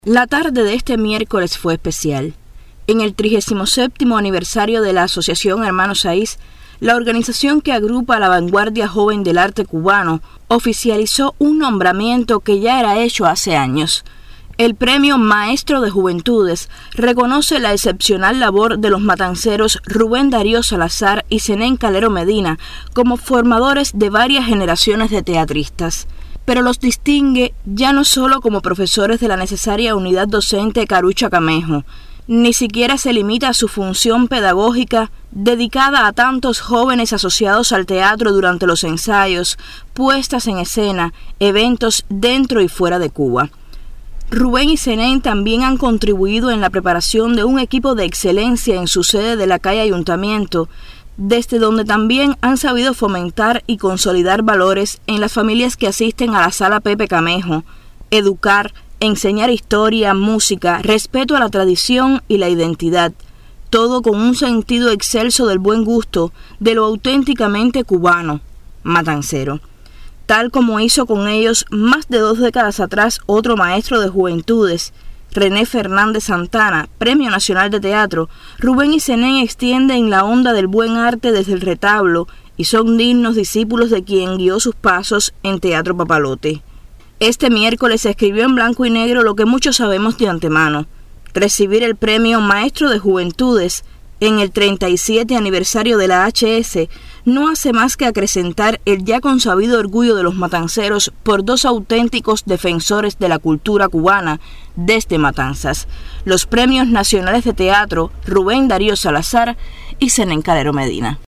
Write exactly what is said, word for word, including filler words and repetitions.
La tarde de este miércoles fue especial. En el trigésimo séptimo aniversario de la Asociación Hermanos Saiz, la organización que agrupa a la vanguardia joven del arte cubano oficializó un nombramiento que ya era hecho hace años. El premio Maestro de Juventudes reconoce la excepcional labor de los matanceros Rubén Darío Salazar y Zenén Calero Medina como formadores de varias generaciones de teatristas, pero los distingue ya no solo como profesores de la necesaria unidad docente Carucha Camejo, ni siquiera se limita a su función pedagógica dedicada a tantos jóvenes asociados al teatro durante los ensayos, puestas en escena, eventos dentro y fuera de Cuba. Rubén y Zenén también han contribuido en la preparación de un equipo de excelencia en su sede de la calle Ayuntamiento, desde donde también han sabido fomentar y consolidar valores en las familias que asisten a la Sala Pepe Camejo, educar, enseñar historia, música, respeto a la tradición y la identidad, todo con un sentido excelso del buen gusto, de lo auténticamente cubano, matancero. Tal como hizo con ellos más de dos décadas atrás otro maestro de juventudes, René Fernández Santana, Premio Nacional de Teatro, Rubén y Zenén extienden la onda del buen arte desde el retablo y son dignos discípulos de quien guió sus pasos en Teatro Papalote. Este miércoles se escribió en blanco y negro lo que muchos sabemos de antemano: recibir el Premio Maestro de Juventudes en el treinta y siete aniversario de la H S no hace más que acrecentar el ya consabido orgullo de los matanceros por dos auténticos defensores de la cultura cubana desde Matanzas, los Premios Nacionales de Teatro Rubén Darío Salazar y Zenén Calero Medina.